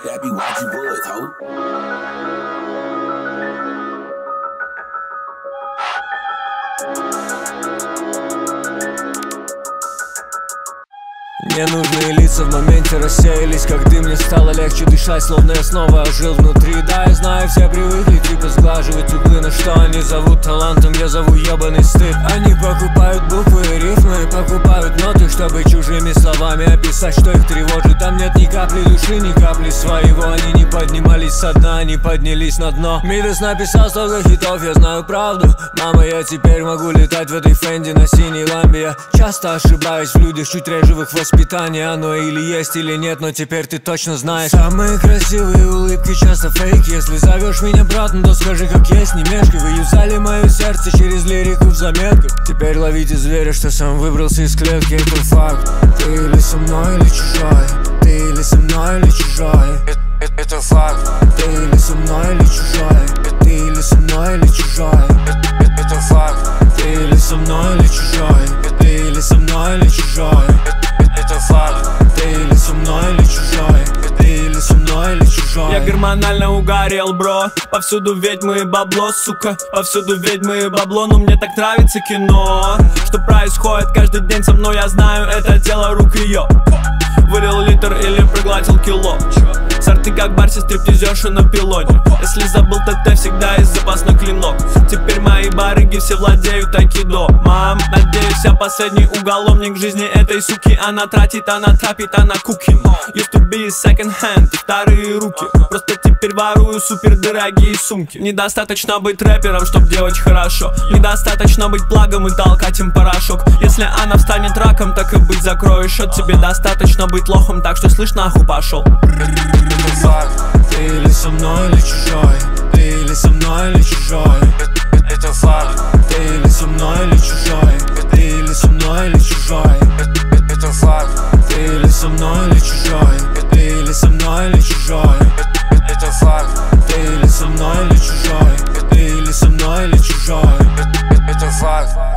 That be watching bullets, ho. Ненужные лица в моменте рассеялись, как дым. Мне стало легче дышать, словно я снова ожил внутри. Да, я знаю, все привыкли типа сглаживать углы, но что они зовут талантом, я зову ебаный стыд. Они покупают буквы и рифмы, покупают ноты, чтобы чужими словами описать, что их тревожит. Там нет ни капли души, ни капли своего. Они не поднимались со дна, они поднялись на дно. Мидас написал столько хитов, я знаю правду. Мама, я теперь могу летать в этой Фенди на синей ламбе. Я часто ошибаюсь в людях, чуть реже в их воспитании. Оно или есть, или нет, но теперь ты точно знаешь. Самые красивые улыбки часто фейк. Если зовешь меня братом, то скажи как есть, не мешкай. Вы юзали мое сердце через лирику в заметках. Теперь ловите зверя, что сам выбрался из клетки, это факт. Ты или со мной, или чужой. Ты или со мной, или чужой. Это факт. Ты или со мной, или чужой. Ты или со мной, или чужой. Это факт. Ты или со мной, или чужой. Ты или со мной, или чужой. Это факт. Ты или со мной, или чужой. Ты или со мной, или чужой. Я гормонально угорел, бро. Повсюду ведьмы и бабло, сука. Повсюду ведьмы и бабло, но мне так нравится кино. Что происходит каждый день со мной, я знаю, это дело рук ее. Вылил литр или проглотил кило. Сорты как барси, стриптизерши на пилоне. Если забыл ТТ, всегда есть запасной клинок. Теперь мои барыги все владеют айкидо. Мам, надеюсь, я последний уголовник в жизни этой суки. Она тратит, она трапит, она кукин. Used to be second hand, вторые руки. Просто теперь ворую супер дорогие сумки. Недостаточно быть рэпером, чтоб делать хорошо. Недостаточно быть плагом и толкать им порошок. Если она встанет раком, так и быть, закрою счет. Тебе достаточно быть лохом, так что слышь, нахуй пошел. Это факт. Ты или со мной, или чужой. Ты или со мной, или чужой. Это факт. Ты или со мной, или чужой. Ты или со мной, или чужой. Это факт. Ты или со мной, или чужой. Ты или со мной, или чужой. Это факт. Ты или со мной, или чужой. Ты или со мной, или чужой. Это факт.